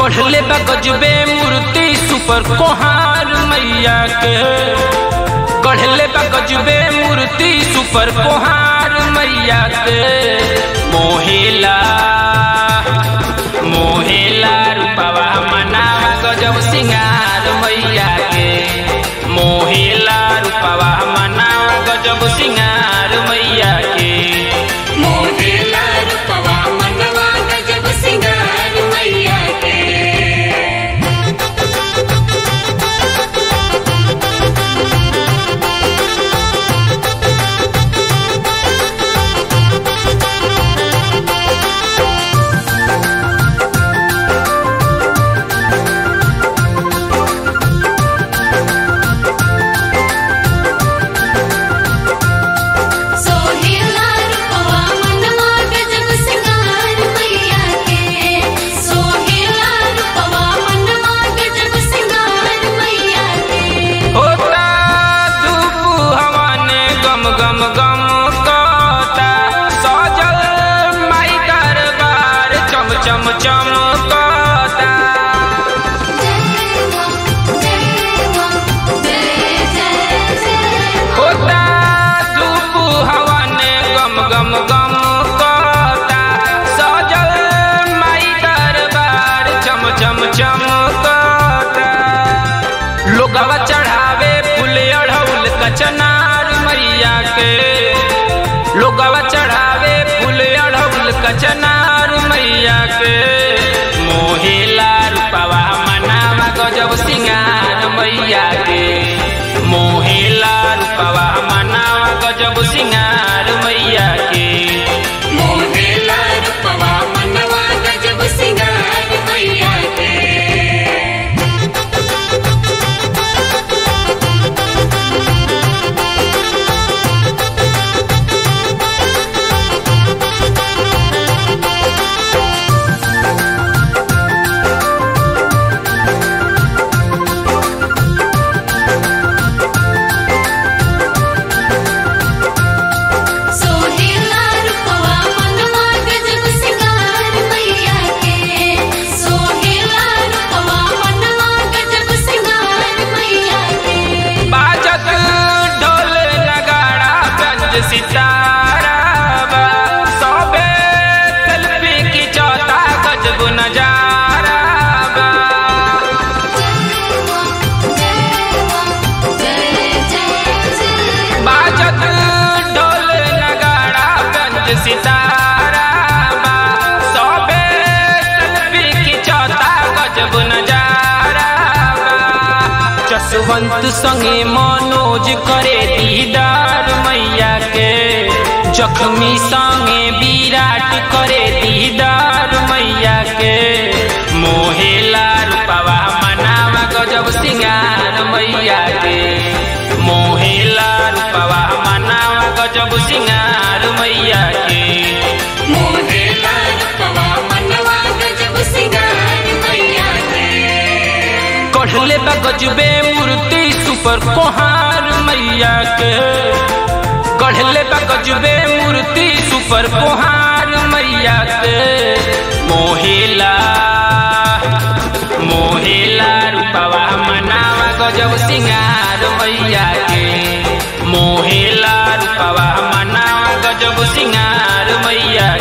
गढ़ले बा गजबे मूर्ति सुपर कोहार मैया के। गढ़ले बा गजबे मूर्ति सुपर कोहार मैया के। मोहेला मोहेला रूपवा मनावा गजब सिंगार मैया के। मोहेला रूपवा मनावा गजब सिंगार मैया के। मोहेला रूपवा मनवा गजब सिंगार मैया के। सोहेला रूपवा मनवा गजब सिंगार मैया के। सोहेला रूपवा मनवा गजब सिंगार मैया के। होता धूप हवा ने गम गम गम कहता। सजल माई दरबार चम चम चमकता। जय मां जय मां जय जय जय। होता धूप हवा ने गम गम गम कहता। सजल माई दरबार चम चम चमकता। लोगवा चढ़ावे फूल अढ़ौल कचनार मैया के। लोगवा चढ़ावे फूल अढ़ौल कचनार मैया के। मोहेला रूपवा मनावा गजब सिंगार मैया के। मोहेला रूपवा मनावा गजब सिंगार मैया के। मोहेला रूपवा मनवा गजब सिंगार मैया के। सोहेला रूपवा मनवा गजब सिंगार मैया के। सोहेला रूपवा मनवा गजब सिंगार मैया के। बाजत ढोल नगाड़ा गंज सितारा बा। सबे सेल्फी की चौथा गजब नजारा बा। जय मां जय जय जय। बाजत ढोल नगाड़ा गंज सितारा बा। सबे सेल्फी की चौथा गजब नजारा बा। जसवंत संगे मनोज करे दीदार मैया के। जख्मी संगे विराट करे दीदार मैया के। मोहेला रूपवा मनावा गजब सिंगार मैया के। मोहेला रूपवा मनावा गजब सिंगार मैया के। मोहेला रूपवा मनवा गजब सिंगार मैया के। गढ़ले बा गजबे मूर्ति सुपर कोहार मैया के। गढ़ले बा गजबे मूर्ति सुपर कोहार मैया के। मोहेला मोहेला रूपवा मनावा गजब सिंगार मैया के। मोहेला रूपवा मनावा गजब सिंगार मैया